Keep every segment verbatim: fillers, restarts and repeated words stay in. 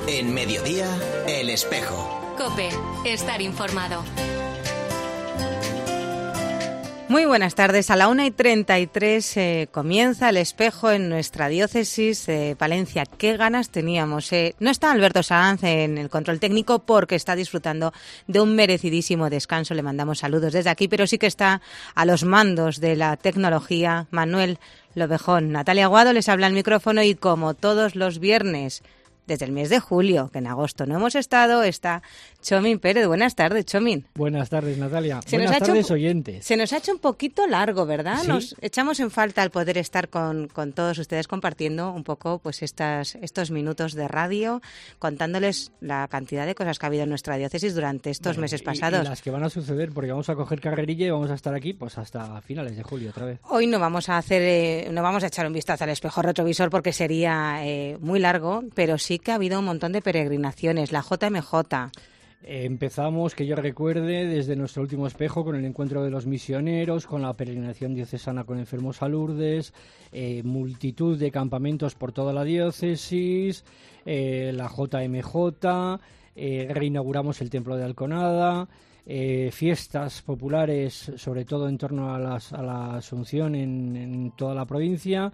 En Mediodía, El Espejo. COPE, estar informado. Muy buenas tardes. A la una y treinta y tres eh, comienza El Espejo en nuestra diócesis de Palencia. Qué ganas teníamos. Eh. No está Alberto Sanz en el control técnico porque está disfrutando de un merecidísimo descanso. Le mandamos saludos desde aquí, pero sí que está a los mandos de la tecnología Manuel Lobejón. Natalia Aguado les habla al micrófono y como todos los viernes, desde el mes de julio, que en agosto no hemos estado, está Chomin Pérez. Buenas tardes, Chomin. Buenas tardes, Natalia. Se Buenas nos tardes, ha hecho, oyentes. Se nos ha hecho un poquito largo, ¿verdad? ¿Sí? Nos echamos en falta el poder estar con, con todos ustedes compartiendo un poco pues estas, estos minutos de radio, contándoles la cantidad de cosas que ha habido en nuestra diócesis durante estos Bueno, meses y, pasados. Y las que van a suceder, porque vamos a coger carrerilla y vamos a estar aquí pues hasta finales de julio otra vez. Hoy no vamos a hacer, eh, no vamos a echar un vistazo al espejo retrovisor porque sería eh, muy largo, pero sí que ha habido un montón de peregrinaciones, la J M J. Eh, empezamos, que yo recuerde, desde nuestro último espejo con el encuentro de los misioneros, con la peregrinación diocesana con enfermos a Lourdes, eh, multitud de campamentos por toda la diócesis, eh, la J M J, eh, reinauguramos el templo de Alconada, eh, fiestas populares, sobre todo en torno a, las, a la Asunción en, en toda la provincia.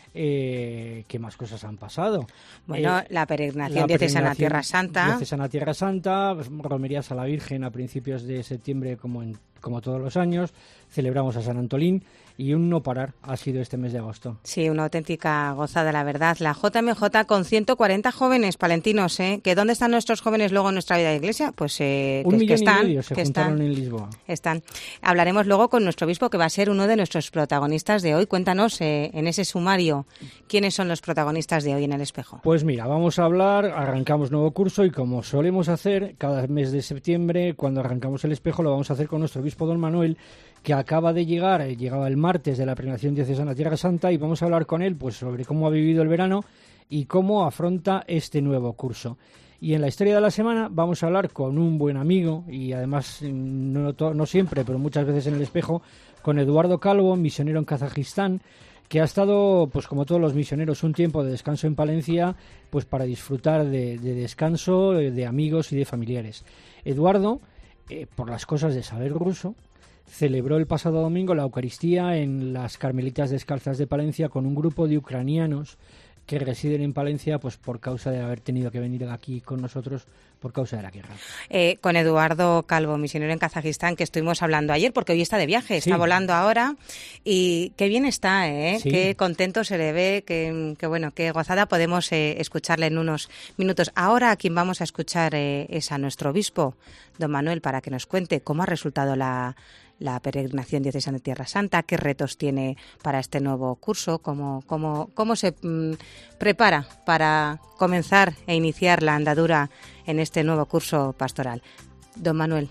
Eh, ¿Qué más cosas han pasado? Bueno, eh, la peregrinación diocesana a Tierra Santa. Diocesana Tierra Santa, romerías a la Virgen a principios de septiembre, como, en, como todos los años. Celebramos a San Antolín y un no parar ha sido este mes de agosto. Sí, una auténtica gozada, la verdad. La J M J con ciento cuarenta jóvenes palentinos, ¿eh? ¿Que dónde están nuestros jóvenes luego en nuestra vida de iglesia? Pues eh, un que, millón que están, y medio se que juntaron están, en Lisboa. Están. Hablaremos luego con nuestro obispo, que va a ser uno de nuestros protagonistas de hoy. Cuéntanos eh, en ese sumario quiénes son los protagonistas de hoy en El Espejo. Pues mira, vamos a hablar, arrancamos nuevo curso y como solemos hacer cada mes de septiembre, cuando arrancamos El Espejo, lo vamos a hacer con nuestro obispo don Manuel, que acaba de llegar, llegaba el martes de la peregrinación diocesana Tierra Santa, y vamos a hablar con él pues sobre cómo ha vivido el verano y cómo afronta este nuevo curso. Y en la historia de la semana vamos a hablar con un buen amigo, y además no, no siempre, pero muchas veces en El Espejo, con Eduardo Calvo, misionero en Kazajistán, que ha estado, pues como todos los misioneros, un tiempo de descanso en Palencia, pues para disfrutar de, de descanso, de amigos y de familiares. Eduardo, eh, por las cosas de saber ruso, celebró el pasado domingo la Eucaristía en las Carmelitas Descalzas de Palencia con un grupo de ucranianos que residen en Palencia pues por causa de haber tenido que venir aquí con nosotros por causa de la guerra. Eh, con Eduardo Calvo, misionero en Kazajistán, que estuvimos hablando ayer, porque hoy está de viaje, está sí. volando ahora, y qué bien está, ¿eh? Sí. Qué contento se le ve, qué, qué bueno, qué gozada. Podemos eh, escucharle en unos minutos. Ahora a quien vamos a escuchar eh, es a nuestro obispo, don Manuel, para que nos cuente cómo ha resultado la la peregrinación diocesana de Tierra Santa, qué retos tiene para este nuevo curso, cómo, cómo, cómo se mmm, prepara para comenzar e iniciar la andadura en este nuevo curso pastoral. Don Manuel.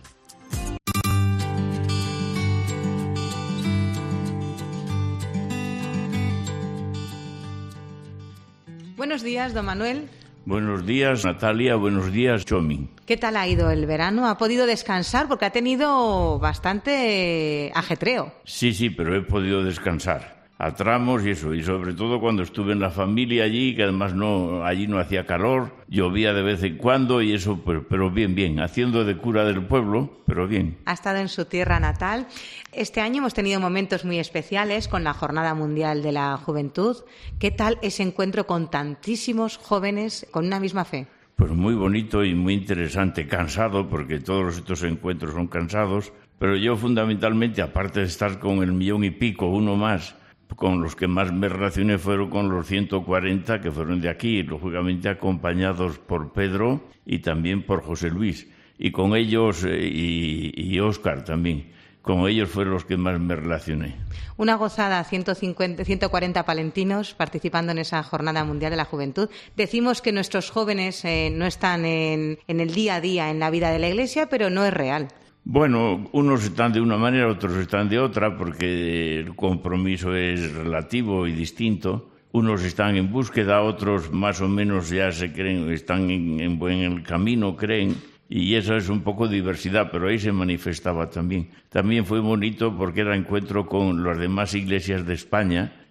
Buenos días, don Manuel. Buenos días, Natalia. Buenos días, Chomin. ¿Qué tal ha ido el verano? ¿Ha podido descansar? Porque ha tenido bastante ajetreo. Sí, sí, pero he podido descansar a tramos y eso, y sobre todo cuando estuve en la familia allí, que además no allí no hacía calor, llovía de vez en cuando y eso, pero, pero bien, bien, haciendo de cura del pueblo, pero bien. Ha estado en su tierra natal. Este año hemos tenido momentos muy especiales con la Jornada Mundial de la Juventud. ¿Qué tal ese encuentro con tantísimos jóvenes con una misma fe? Pues muy bonito y muy interesante, cansado, porque todos estos encuentros son cansados, pero yo fundamentalmente, aparte de estar con el millón y pico, uno más, con los que más me relacioné fueron con los ciento cuarenta que fueron de aquí, lógicamente acompañados por Pedro y también por José Luis, y con ellos eh, y, y Óscar también. Con ellos fueron los que más me relacioné. Una gozada, ciento cincuenta, ciento cuarenta palentinos participando en esa Jornada Mundial de la Juventud. Decimos que nuestros jóvenes eh, no están en, en el día a día en la vida de la Iglesia, pero no es real. Bueno, unos están de una manera, otros están de otra, porque el compromiso es relativo y distinto. Unos están en búsqueda, otros más o menos ya se creen, están en, en buen camino, creen. Y eso es un poco diversidad, pero ahí se manifestaba también. También fue bonito porque era encuentro con las demás iglesias de España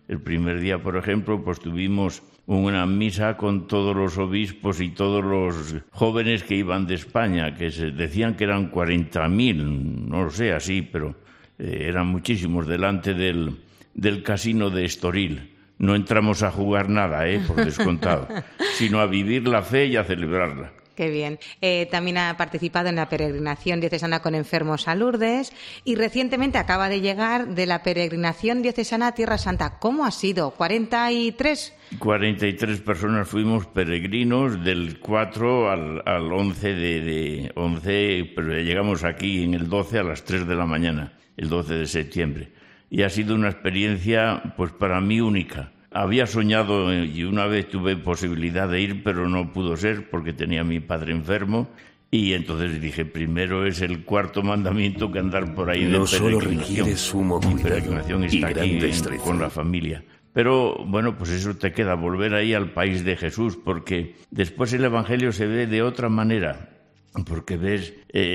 El primer día, por ejemplo, pues tuvimos una misa con todos los obispos y todos los jóvenes que iban de España, que se decían que eran cuarenta mil, no lo sé, así, pero eh, eran muchísimos delante del, del casino de Estoril. No entramos a jugar nada, eh, por descontado, sino a vivir la fe y a celebrarla. Qué bien. Eh, también ha participado en la peregrinación diocesana con enfermos a Lourdes y recientemente acaba de llegar de la peregrinación diocesana a Tierra Santa. ¿Cómo ha sido? ¿cuarenta y tres? cuarenta y tres personas fuimos peregrinos del cuatro al, al once de, de once, pero llegamos aquí en el doce a las tres de la mañana, el doce de septiembre. Y ha sido una experiencia, pues para mí, única. Había soñado y una vez tuve posibilidad de ir, pero no pudo ser porque tenía a mi padre enfermo. Y entonces dije, primero es el cuarto mandamiento que andar por ahí de no peregrinación. Solo requiere sumo cuidado, mi peregrinación está aquí en, con la familia. Pero bueno, pues eso te queda, volver ahí al país de Jesús, porque después el Evangelio se ve de otra manera. Porque ves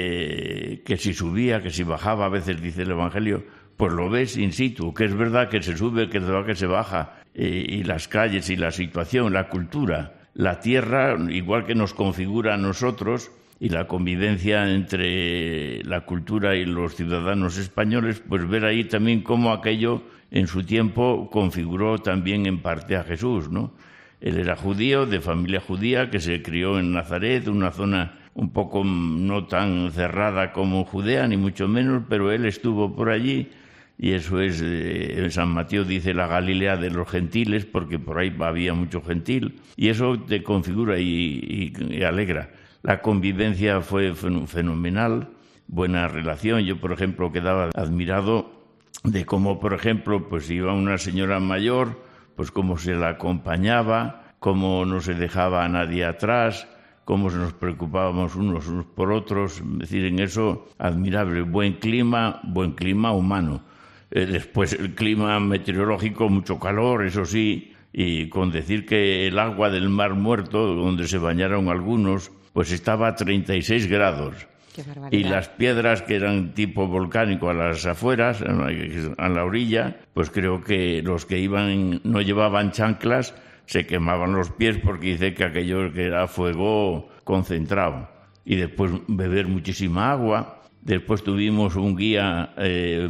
eh, que si subía, que si bajaba, a veces dice el Evangelio, pues lo ves in situ, que es verdad que se sube, que es verdad que se baja. Y las calles y la situación, la cultura, la tierra, igual que nos configura a nosotros, y la convivencia entre la cultura y los ciudadanos españoles, pues ver ahí también cómo aquello en su tiempo configuró también en parte a Jesús, ¿no? Él era judío, de familia judía, que se crió en Nazaret, una zona un poco no tan cerrada como Judea, ni mucho menos, pero él estuvo por allí. Y eso es, eh, San Mateo dice la Galilea de los gentiles, porque por ahí había mucho gentil, y eso te configura y, y, y alegra. La convivencia fue fenomenal, buena relación. Yo, por ejemplo, quedaba admirado de cómo, por ejemplo, pues iba una señora mayor, pues cómo se la acompañaba, cómo no se dejaba a nadie atrás, cómo nos preocupábamos unos, unos por otros. Es decir, en eso, admirable. Buen clima, buen clima humano. Eh, después el clima meteorológico, mucho calor, eso sí, y con decir que el agua del Mar Muerto, donde se bañaron algunos, pues estaba a treinta y seis grados. Qué barbaridad. Y las piedras que eran tipo volcánico a las afueras, a la orilla, pues creo que los que iban no llevaban chanclas, se quemaban los pies porque dice que aquello que era fuego concentrado. Y después beber muchísima agua. Después tuvimos un guía, eh,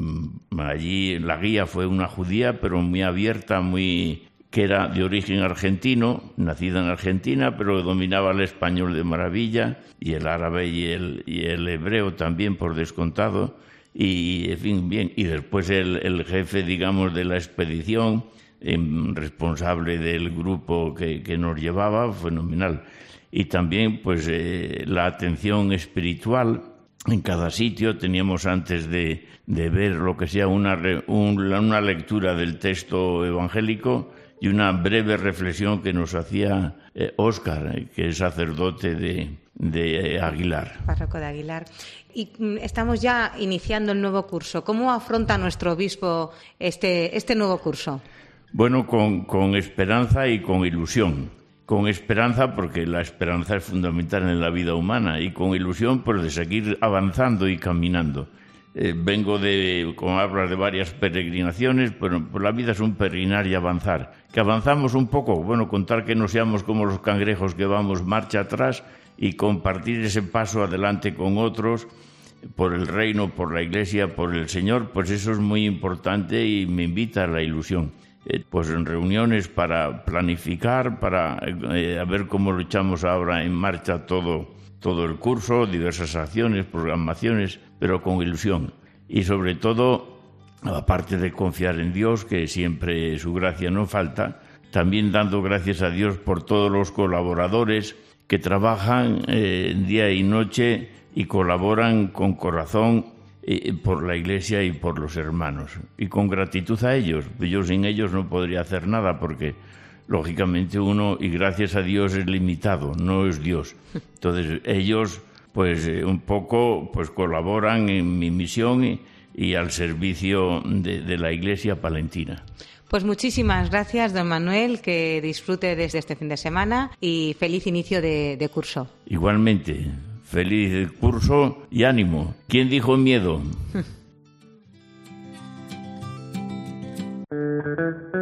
allí la guía fue una judía, pero muy abierta, muy que era de origen argentino, nacida en Argentina, pero dominaba el español de maravilla, y el árabe y el, y el hebreo también, por descontado, y, en fin, bien. Y después el, el jefe, digamos, de la expedición, eh, responsable del grupo que, que nos llevaba, fenomenal. Y también, pues, eh, la atención espiritual. En cada sitio teníamos, antes de, de ver lo que sea una, un, una lectura del texto evangélico y una breve reflexión que nos hacía eh, Óscar, eh, que es sacerdote de, de eh, Aguilar. Párroco de Aguilar. Y mm, estamos ya iniciando el nuevo curso. ¿Cómo afronta nuestro obispo este, este nuevo curso? Bueno, con, con esperanza y con ilusión. Con esperanza, porque la esperanza es fundamental en la vida humana, y con ilusión, pues de seguir avanzando y caminando. Eh, vengo de, como hablas, de varias peregrinaciones, pero pues la vida es un peregrinar y avanzar. Que avanzamos un poco, bueno, contar que no seamos como los cangrejos que vamos marcha atrás, y compartir ese paso adelante con otros, por el reino, por la Iglesia, por el Señor, pues eso es muy importante y me invita a la ilusión. Eh, pues en reuniones para planificar, para eh, a ver cómo lo echamos ahora en marcha todo, todo el curso, diversas acciones, programaciones, pero con ilusión. Y sobre todo, aparte de confiar en Dios, que siempre su gracia no falta, también dando gracias a Dios por todos los colaboradores que trabajan eh, día y noche y colaboran con corazón por la Iglesia y por los hermanos, y con gratitud a ellos. Yo sin ellos no podría hacer nada, porque lógicamente uno, y gracias a Dios, es limitado, no es Dios. Entonces ellos pues un poco pues colaboran en mi misión y, y al servicio de, de la Iglesia palentina. Pues muchísimas gracias, don Manuel, que disfrute desde este fin de semana y feliz inicio de, de curso. Igualmente. Feliz curso y ánimo. ¿Quién dijo miedo?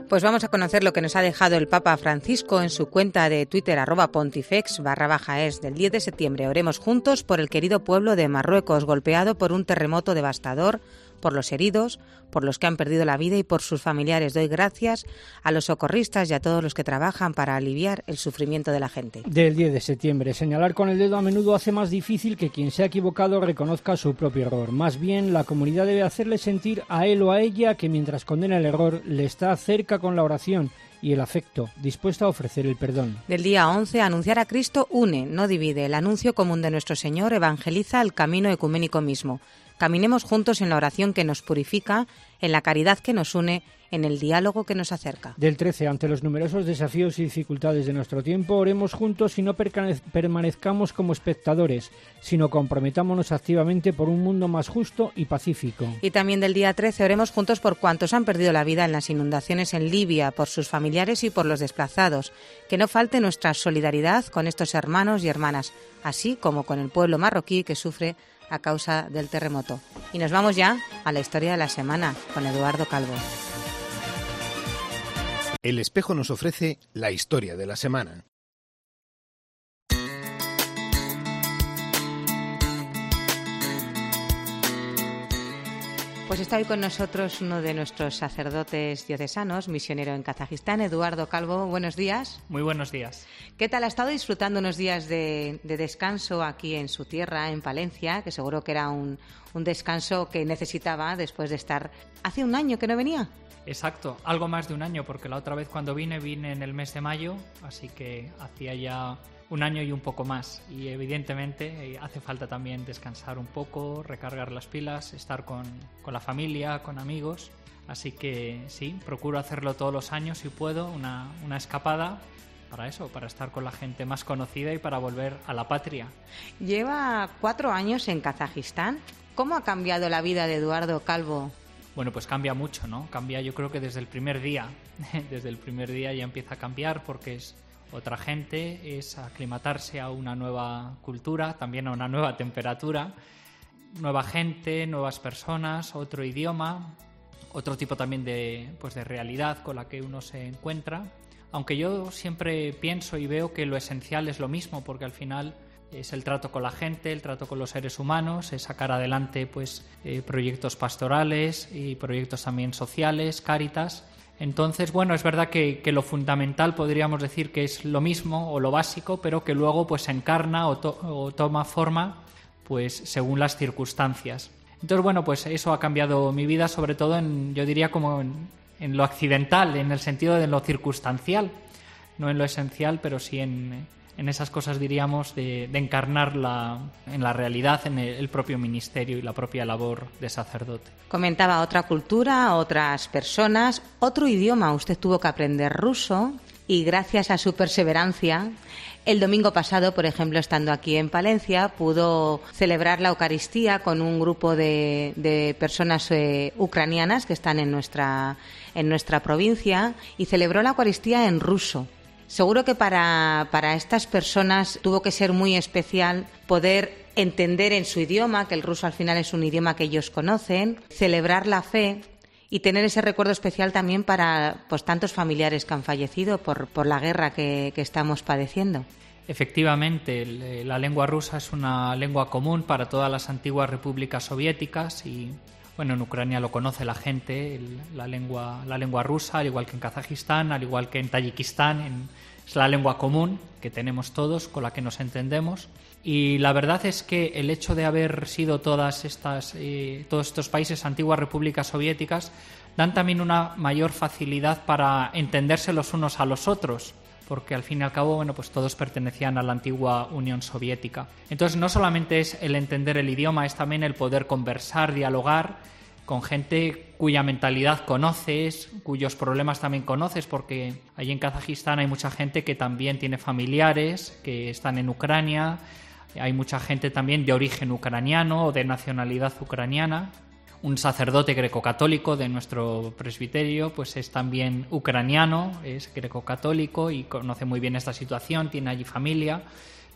Pues vamos a conocer lo que nos ha dejado el Papa Francisco en su cuenta de Twitter, arroba pontifex barra baja es, del diez de septiembre. Oremos juntos por el querido pueblo de Marruecos, golpeado por un terremoto devastador, por los heridos, por los que han perdido la vida y por sus familiares. Doy gracias a los socorristas y a todos los que trabajan para aliviar el sufrimiento de la gente. Del diez de septiembre. Señalar con el dedo a menudo hace más difícil que quien se ha equivocado reconozca su propio error. Más bien, la comunidad debe hacerle sentir a él o a ella que mientras condena el error, le está cerca con la oración y el afecto, dispuesto a ofrecer el perdón. Del día once, anunciar a Cristo une, no divide. El anuncio común de nuestro Señor evangeliza el camino ecuménico mismo. Caminemos juntos en la oración que nos purifica, en la caridad que nos une, en el diálogo que nos acerca. Del trece, ante los numerosos desafíos y dificultades de nuestro tiempo, oremos juntos y no permanezcamos como espectadores, sino comprometámonos activamente por un mundo más justo y pacífico. Y también del día trece, oremos juntos por cuantos han perdido la vida en las inundaciones en Libia, por sus familiares y por los desplazados. Que no falte nuestra solidaridad con estos hermanos y hermanas, así como con el pueblo marroquí que sufre a causa del terremoto. Y nos vamos ya a la historia de la semana con Eduardo Calvo. El Espejo nos ofrece la historia de la semana. Pues está hoy con nosotros uno de nuestros sacerdotes diocesanos, misionero en Kazajistán, Eduardo Calvo. Buenos días. Muy buenos días. ¿Qué tal? ¿Ha estado disfrutando unos días de, de descanso aquí en su tierra, en Palencia? Que seguro que era un, un descanso que necesitaba después de estar... ¿Hace un año que no venía? Exacto, algo más de un año, porque la otra vez cuando vine, vine en el mes de mayo, así que hacía ya un año y un poco más. Y evidentemente eh, hace falta también descansar un poco, recargar las pilas, estar con, con la familia, con amigos. Así que sí, procuro hacerlo todos los años si puedo, una, una escapada para eso, para estar con la gente más conocida y para volver a la patria. Lleva cuatro años en Kazajistán. ¿Cómo ha cambiado la vida de Eduardo Calvo? Bueno, pues cambia mucho, ¿no? Cambia, yo creo que desde el primer día. Desde el primer día ya empieza a cambiar porque es otra gente, es aclimatarse a una nueva cultura, también a una nueva temperatura, nueva gente, nuevas personas, otro idioma, otro tipo también de, pues de realidad con la que uno se encuentra. Aunque yo siempre pienso y veo que lo esencial es lo mismo, porque al final es el trato con la gente, el trato con los seres humanos, es sacar adelante pues eh, proyectos pastorales y proyectos también sociales, Cáritas. Entonces, bueno, es verdad que, que lo fundamental podríamos decir que es lo mismo o lo básico, pero que luego pues se encarna o, to- o toma forma pues según las circunstancias. Entonces, bueno, pues eso ha cambiado mi vida, sobre todo en, yo diría como en, en lo accidental, en el sentido de lo circunstancial, no en lo esencial, pero sí en... en esas cosas, diríamos, de, de encarnar la, en la realidad, en el, el propio ministerio y la propia labor de sacerdote. Comentaba otra cultura, otras personas, otro idioma. Usted tuvo que aprender ruso y gracias a su perseverancia, el domingo pasado, por ejemplo, estando aquí en Palencia, pudo celebrar la Eucaristía con un grupo de, de personas eh, ucranianas que están en nuestra, en nuestra provincia y celebró la Eucaristía en ruso. Seguro que para, para estas personas tuvo que ser muy especial poder entender en su idioma, que el ruso al final es un idioma que ellos conocen, celebrar la fe y tener ese recuerdo especial también para pues, tantos familiares que han fallecido por, por la guerra que, que estamos padeciendo. Efectivamente, la lengua rusa es una lengua común para todas las antiguas repúblicas soviéticas y... Bueno, en Ucrania lo conoce la gente, el, la, lengua, la lengua rusa, al igual que en Kazajistán, al igual que en Tayikistán, en, es la lengua común que tenemos todos, con la que nos entendemos. Y la verdad es que el hecho de haber sido todas estas, eh, todos estos países antiguas repúblicas soviéticas dan también una mayor facilidad para entenderse los unos a los otros, porque al fin y al cabo, bueno, pues todos pertenecían a la antigua Unión Soviética. Entonces, no solamente es el entender el idioma, es también el poder conversar, dialogar con gente cuya mentalidad conoces, cuyos problemas también conoces, porque allí en Kazajistán hay mucha gente que también tiene familiares que están en Ucrania, hay mucha gente también de origen ucraniano o de nacionalidad ucraniana. Un sacerdote grecocatólico de nuestro presbiterio pues es también ucraniano, es grecocatólico y conoce muy bien esta situación, tiene allí familia.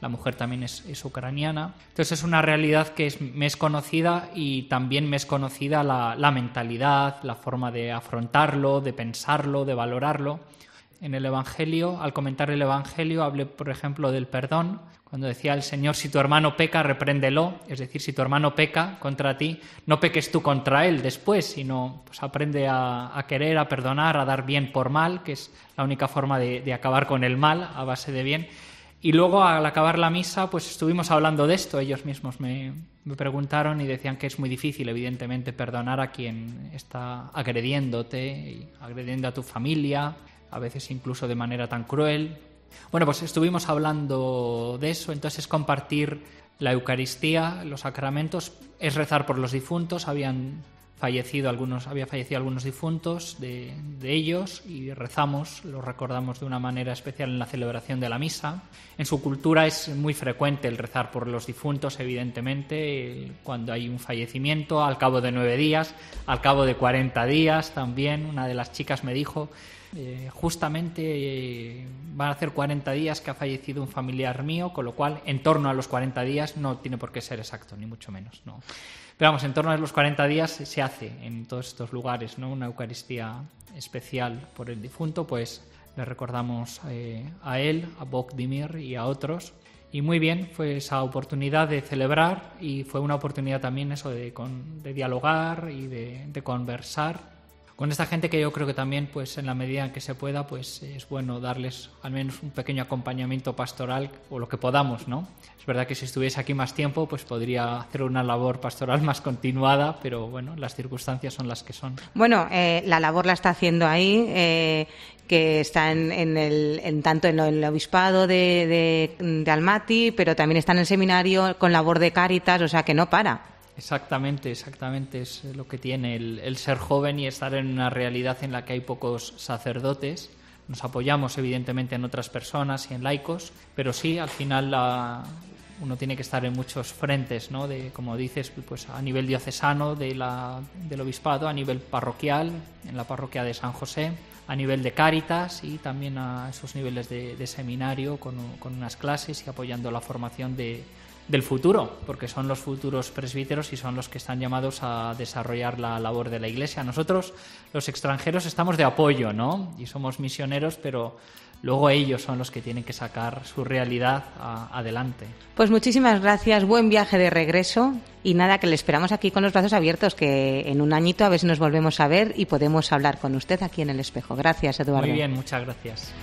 la mujer también es, es ucraniana. Entonces es una realidad que es, me es conocida y también me es conocida la, la mentalidad, la forma de afrontarlo, de pensarlo, de valorarlo. En el Evangelio, al comentar el Evangelio, hablé, por ejemplo, del perdón, cuando decía el Señor, si tu hermano peca, repréndelo, es decir, si tu hermano peca contra ti, no peques tú contra él después, sino pues aprende a, a querer, a perdonar, a dar bien por mal, que es la única forma de, de acabar con el mal, a base de bien. Y luego, al acabar la misa, pues estuvimos hablando de esto, ellos mismos me, me preguntaron y decían que es muy difícil, evidentemente, perdonar a quien está agrediéndote, y agrediendo a tu familia, a veces incluso de manera tan cruel. Bueno, pues estuvimos hablando de eso, entonces compartir la Eucaristía, los sacramentos, es rezar por los difuntos. Habían fallecido algunos, había fallecido algunos difuntos de, de ellos y rezamos, los recordamos de una manera especial en la celebración de la misa. En su cultura es muy frecuente el rezar por los difuntos, evidentemente, cuando hay un fallecimiento, al cabo de nueve días, al cabo de cuarenta días también. Una de las chicas me dijo, eh, justamente eh, van a hacer cuarenta días que ha fallecido un familiar mío, con lo cual en torno a los cuarenta días, no tiene por qué ser exacto, ni mucho menos, no. Pero vamos, en torno a los cuarenta días se hace en todos estos lugares, ¿no?, una Eucaristía especial por el difunto, pues le recordamos eh, a él, a Bogdimir y a otros. Y muy bien, fue esa oportunidad de celebrar y fue una oportunidad también eso de, con, de dialogar y de, de conversar con esta gente, que yo creo que también, pues en la medida en que se pueda, pues es bueno darles al menos un pequeño acompañamiento pastoral o lo que podamos, ¿no? Es verdad que si estuviese aquí más tiempo, pues podría hacer una labor pastoral más continuada, pero bueno, las circunstancias son las que son. Bueno, eh, la labor la está haciendo ahí, eh, que está en, en el, en tanto en el obispado de, de, de Almaty, pero también está en el seminario con labor de Cáritas, o sea que no para. Exactamente, exactamente, es lo que tiene el, el ser joven y estar en una realidad en la que hay pocos sacerdotes. Nos apoyamos evidentemente en otras personas y en laicos, pero sí, al final la, uno tiene que estar en muchos frentes, ¿no? De, como dices, pues a nivel diocesano de la, del obispado, a nivel parroquial, en la parroquia de San José, a nivel de Cáritas y también a esos niveles de, de seminario con, con unas clases y apoyando la formación de del futuro, porque son los futuros presbíteros y son los que están llamados a desarrollar la labor de la Iglesia. Nosotros, los extranjeros, estamos de apoyo, ¿no? Y somos misioneros, pero luego ellos son los que tienen que sacar su realidad a, adelante. Pues muchísimas gracias, buen viaje de regreso y nada, que le esperamos aquí con los brazos abiertos, que en un añito a ver si nos volvemos a ver y podemos hablar con usted aquí en El Espejo. Gracias, Eduardo. Muy bien, muchas gracias.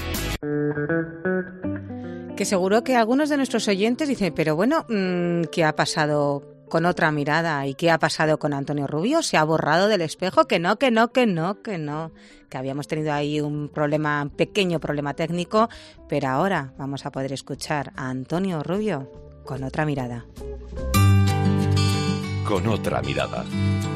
Que seguro que algunos de nuestros oyentes dicen, pero bueno, ¿qué ha pasado con Otra Mirada? ¿Y qué ha pasado con Antonio Rubio? ¿Se ha borrado del espejo? Que no, que no, que no, que no. Que habíamos tenido ahí un problema, un pequeño problema técnico, pero ahora vamos a poder escuchar a Antonio Rubio con Otra Mirada. Con Otra Mirada.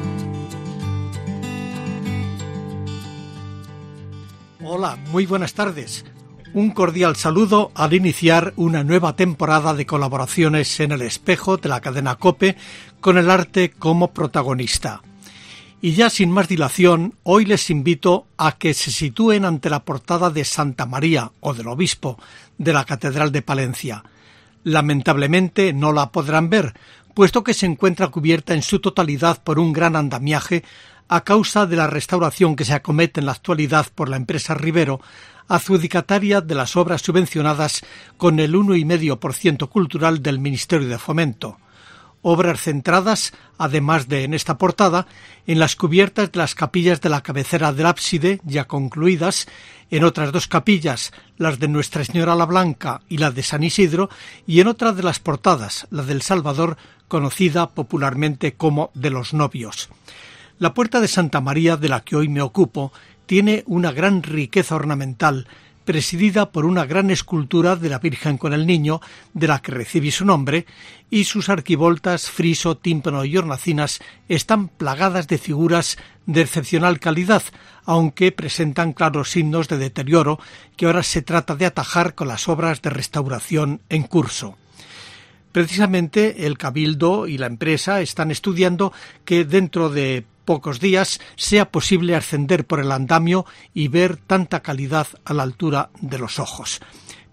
Hola, muy buenas tardes. Un cordial saludo al iniciar una nueva temporada de colaboraciones en El Espejo de la cadena COPE con el arte como protagonista. Y ya sin más dilación, hoy les invito a que se sitúen ante la portada de Santa María o del Obispo de la Catedral de Palencia. Lamentablemente no la podrán ver, puesto que se encuentra cubierta en su totalidad por un gran andamiaje a causa de la restauración que se acomete en la actualidad por la empresa Rivero, adjudicataria de las obras subvencionadas con el uno coma cinco por ciento cultural del Ministerio de Fomento. Obras centradas, además de en esta portada, en las cubiertas de las capillas de la cabecera del ábside, ya concluidas, en otras dos capillas, las de Nuestra Señora la Blanca y la de San Isidro, y en otra de las portadas, la del Salvador, conocida popularmente como de los Novios. La puerta de Santa María, de la que hoy me ocupo, tiene una gran riqueza ornamental, presidida por una gran escultura de la Virgen con el Niño, de la que recibe su nombre, y sus arquivoltas, friso, tímpano y hornacinas están plagadas de figuras de excepcional calidad, aunque presentan claros signos de deterioro que ahora se trata de atajar con las obras de restauración en curso. Precisamente el Cabildo y la empresa están estudiando que dentro de pocos días sea posible ascender por el andamio y ver tanta calidad a la altura de los ojos.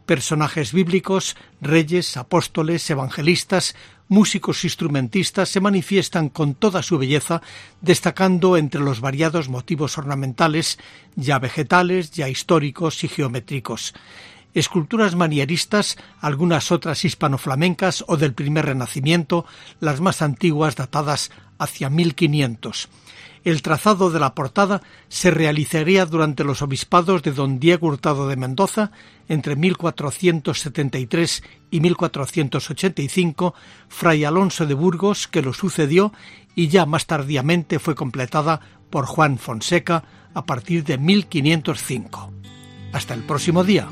Personajes bíblicos, reyes, apóstoles, evangelistas, músicos instrumentistas se manifiestan con toda su belleza, destacando entre los variados motivos ornamentales, ya vegetales, ya históricos y geométricos. Esculturas manieristas, algunas otras hispanoflamencas o del primer Renacimiento, las más antiguas datadas hacia mil quinientos. El trazado de la portada se realizaría durante los obispados de don Diego Hurtado de Mendoza entre mil cuatrocientos setenta y tres y mil cuatrocientos ochenta y cinco, fray Alonso de Burgos, que lo sucedió, y ya más tardíamente fue completada por Juan Fonseca a partir de mil quinientos cinco. Hasta el próximo día.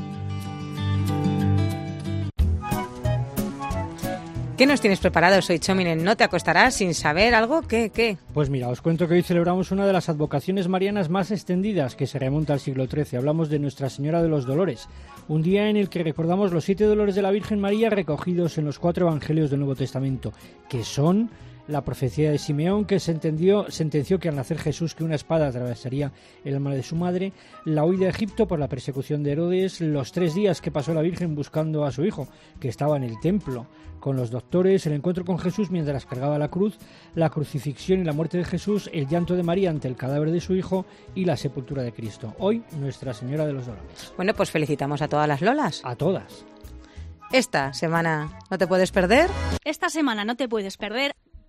¿Qué nos tienes preparados hoy, Chominen? ¿No te acostarás sin saber algo? ¿Qué? ¿Qué? Pues mira, os cuento que hoy celebramos una de las advocaciones marianas más extendidas, que se remonta al siglo trece. Hablamos de Nuestra Señora de los Dolores, un día en el que recordamos los siete dolores de la Virgen María recogidos en los cuatro evangelios del Nuevo Testamento, que son la profecía de Simeón, que se entendió, sentenció que al nacer Jesús que una espada atravesaría el alma de su madre, la huida a Egipto por la persecución de Herodes, los tres días que pasó la Virgen buscando a su hijo, que estaba en el templo con los doctores, el encuentro con Jesús mientras cargaba la cruz, la crucifixión y la muerte de Jesús, el llanto de María ante el cadáver de su hijo y la sepultura de Cristo. Hoy, Nuestra Señora de los Dolores. Bueno, pues felicitamos a todas las Lolas. A todas. Esta semana no te puedes perder. Esta semana no te puedes perder.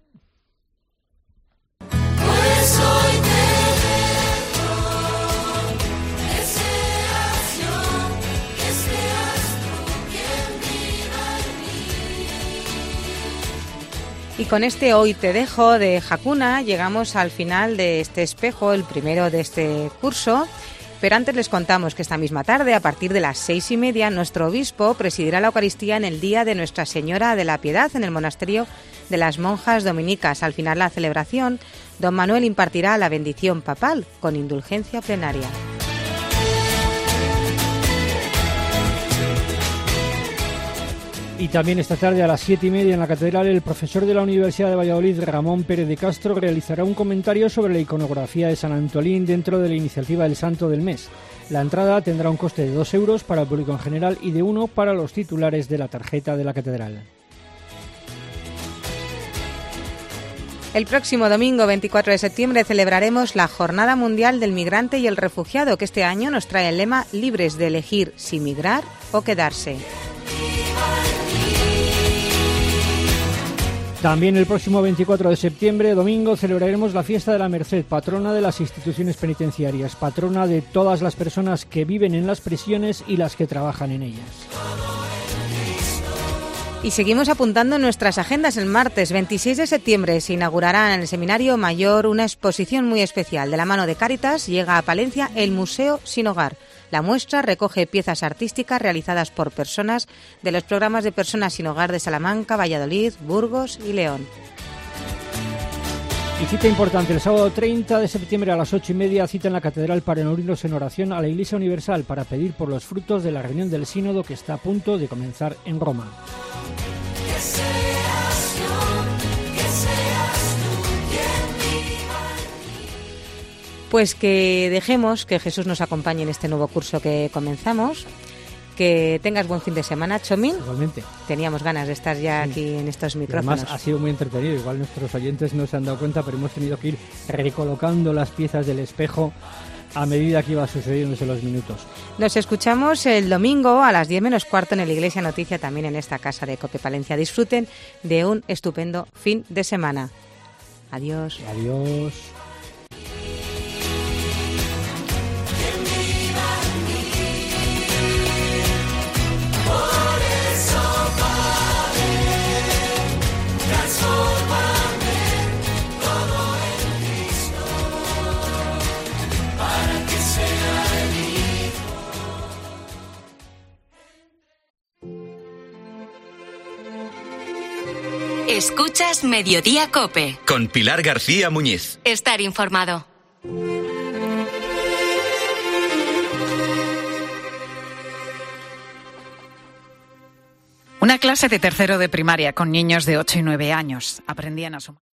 Pues hoy te dejo, que seas yo, que seas tú quien viva en mí. Y con este Hoy te dejo de Hakuna llegamos al final de este espejo, el primero de este curso. Pero antes les contamos que esta misma tarde, a partir de las seis y media, nuestro obispo presidirá la Eucaristía en el Día de Nuestra Señora de la Piedad en el Monasterio de las Monjas Dominicas. Al final de la celebración, don Manuel impartirá la bendición papal con indulgencia plenaria. Y también esta tarde a las siete y media en la Catedral, el profesor de la Universidad de Valladolid, Ramón Pérez de Castro, realizará un comentario sobre la iconografía de San Antolín dentro de la iniciativa del Santo del Mes. La entrada tendrá un coste de dos euros para el público en general y de uno para los titulares de la tarjeta de la Catedral. El próximo domingo veinticuatro de septiembre celebraremos la Jornada Mundial del Migrante y el Refugiado, que este año nos trae el lema libres de elegir si migrar o quedarse. También el próximo veinticuatro de septiembre, domingo, celebraremos la fiesta de la Merced, patrona de las instituciones penitenciarias, patrona de todas las personas que viven en las prisiones y las que trabajan en ellas. Y seguimos apuntando en nuestras agendas. El martes veintiséis de septiembre se inaugurará en el Seminario Mayor una exposición muy especial. De la mano de Cáritas llega a Palencia el Museo Sin Hogar. La muestra recoge piezas artísticas realizadas por personas de los programas de Personas Sin Hogar de Salamanca, Valladolid, Burgos y León. Y cita importante, el sábado treinta de septiembre a las ocho y media, cita en la Catedral para unirnos en oración a la Iglesia Universal para pedir por los frutos de la reunión del Sínodo que está a punto de comenzar en Roma. Que seas yo, que seas tú quien viva en mí. Pues que dejemos que Jesús nos acompañe en este nuevo curso que comenzamos. Que tengas buen fin de semana, Chomín. Igualmente. Teníamos ganas de estar ya sí. aquí en estos Y micrófonos. además ha sido muy entretenido. Igual nuestros oyentes no se han dado cuenta, pero hemos tenido que ir recolocando las piezas del espejo a medida que iba sucediéndose los minutos. Nos escuchamos el domingo a las diez menos cuarto en el Iglesia Noticia, también en esta casa de Cope Palencia. Disfruten de un estupendo fin de semana. Adiós. Adiós. Escuchas Mediodía Cope. Con Pilar García Muñiz. Estar informado. Una clase de tercero de primaria con niños de ocho y nueve años. Aprendían a sumar.